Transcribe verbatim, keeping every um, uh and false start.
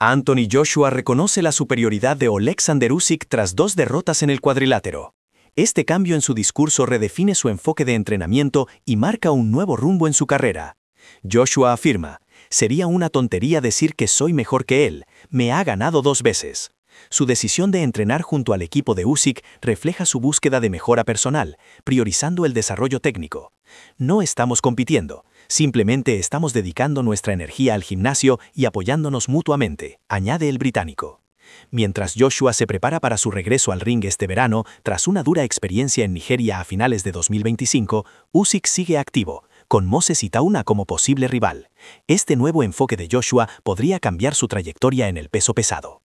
Anthony Joshua reconoce la superioridad de Oleksandr Usyk tras dos derrotas en el cuadrilátero. Este cambio en su discurso redefine su enfoque de entrenamiento y marca un nuevo rumbo en su carrera. Joshua afirma: «Sería una tontería decir que soy mejor que él, me ha ganado dos veces». Su decisión de entrenar junto al equipo de Usyk refleja su búsqueda de mejora personal, priorizando el desarrollo técnico. No estamos compitiendo, simplemente estamos dedicando nuestra energía al gimnasio y apoyándonos mutuamente, añade el británico. Mientras Joshua se prepara para su regreso al ring este verano, tras una dura experiencia en Nigeria a finales de dos mil veinticinco, Usyk sigue activo, con Moses Itaúna como posible rival. Este nuevo enfoque de Joshua podría cambiar su trayectoria en el peso pesado.